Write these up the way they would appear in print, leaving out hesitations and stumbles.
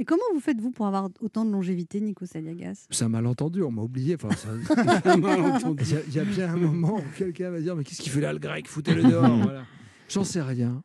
comment vous faites, vous, pour avoir autant de longévité, Nikos Aliagas? C'est un malentendu, on m'a oublié. Enfin, il y a bien un moment où quelqu'un va dire mais qu'est-ce qu'il fait là, le grec? Foutez-le dehors. Voilà. J'en sais rien.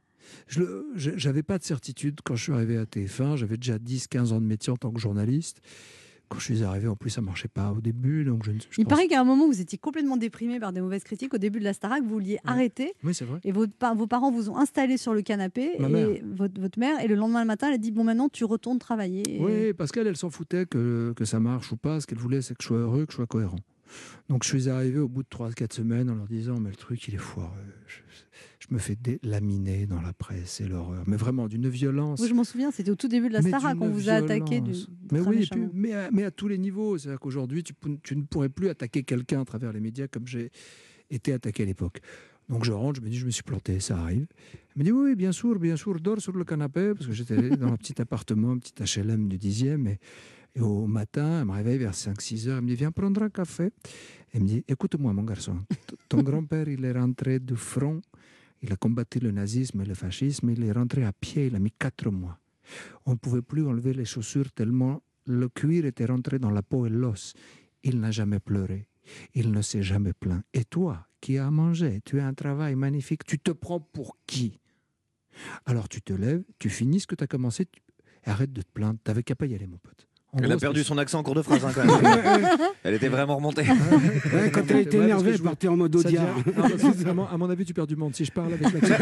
Je n'avais pas de certitude quand je suis arrivé à TF1. J'avais déjà 10-15 ans de métier en tant que journaliste. Quand je suis arrivé, en plus, ça ne marchait pas au début. Donc Il paraît qu'à un moment, vous étiez complètement déprimé par des mauvaises critiques. Au début de la Starac, vous vouliez arrêter. Oui, c'est vrai. Et vos parents vous ont installé sur le canapé. Votre mère. Et le lendemain matin, elle a dit bon, maintenant, tu retournes travailler. Oui, parce qu'elle s'en foutait que ça marche ou pas. Ce qu'elle voulait, c'est que je sois heureux, que je sois cohérent. Donc, je suis arrivé au bout de 3-4 semaines en leur disant mais le truc, il est foireux. Je me fais délaminer dans la presse, c'est l'horreur. Mais vraiment, d'une violence. Oui, je m'en souviens, c'était au tout début de la Starac qu'on vous a attaqué. Mais oui, mais à tous les niveaux. C'est-à-dire qu'aujourd'hui, tu ne pourrais plus attaquer quelqu'un à travers les médias comme j'ai été attaqué à l'époque. Donc je rentre, je me dis, je me suis planté, ça arrive. Elle me dit, oui, bien sûr, dors sur le canapé, parce que j'étais dans un petit appartement, un petit HLM du 10e. Et au matin, elle me réveille vers 5-6 heures. Elle me dit, viens prendre un café. Elle me dit, écoute-moi, mon garçon, ton grand-père, il est rentré du front. Il a combattu le nazisme et le fascisme. Il est rentré à pied. Il a mis 4 mois. On ne pouvait plus enlever les chaussures tellement le cuir était rentré dans la peau et l'os. Il n'a jamais pleuré. Il ne s'est jamais plaint. Et toi, qui as à manger, tu as un travail magnifique, tu te prends pour qui? Alors tu te lèves, tu finis ce que tu as commencé, arrête de te plaindre. Tu n'avais qu'à pas y aller, mon pote. Elle a perdu son accent en cours de phrase, hein, quand même. Elle était vraiment remontée. Quand elle était énervée, elle partait en mode Audiard. À mon avis, tu perds du monde. Si je parle avec l'accent.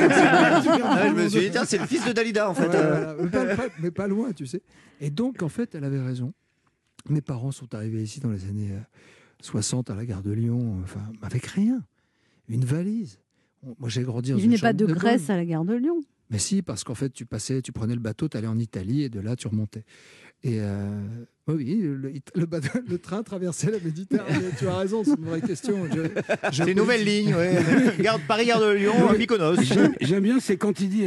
Je me suis dit, tiens, c'est le fils de Dalida, en fait. Mais pas loin, tu sais. Et donc, en fait, elle avait raison. Mes parents sont arrivés ici dans les années 60 à la gare de Lyon, avec rien. Une valise. Moi, j'ai grandi dans une chambre. Il venait pas de Grèce à la gare de Lyon. Mais si, parce qu'en fait, tu prenais le bateau, tu allais en Italie et de là, tu remontais. Et oui, le train traversait la Méditerranée. Tu as raison, c'est une vraie question. C'est une nouvelle ligne, ouais. Paris-Gare de Lyon, Mykonos. J'aime bien, c'est quand il dit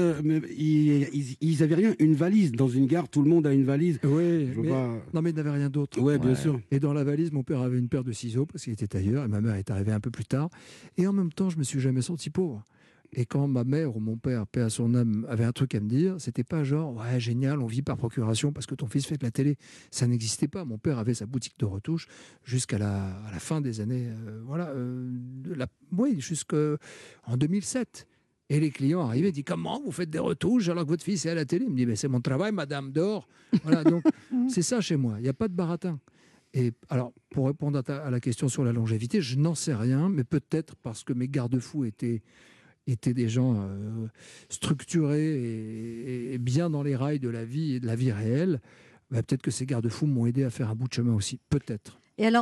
ils n'avaient rien, une valise. Dans une gare, tout le monde a une valise. Oui, non, mais ils n'avaient rien d'autre. Oui, bien sûr. Et dans la valise, mon père avait une paire de ciseaux parce qu'il était tailleur et ma mère est arrivée un peu plus tard. Et en même temps, je me suis jamais senti pauvre. Et quand ma mère ou mon père, paix à son âme, avait un truc à me dire, c'était pas genre ouais génial, on vit par procuration parce que ton fils fait de la télé. Ça n'existait pas. Mon père avait sa boutique de retouches jusqu'à la fin des années, jusqu'en 2007. Et les clients arrivaient et disaient comment vous faites des retouches alors que votre fils est à la télé? Il me dit mais c'est mon travail, madame, dehors. Voilà, donc c'est ça chez moi. Il n'y a pas de baratin. Et alors, pour répondre à la question sur la longévité, je n'en sais rien, mais peut-être parce que mes garde-fous étaient des gens structurés et bien dans les rails de la vie et de la vie réelle, peut-être que ces garde-fous m'ont aidé à faire un bout de chemin aussi, peut-être. Et alors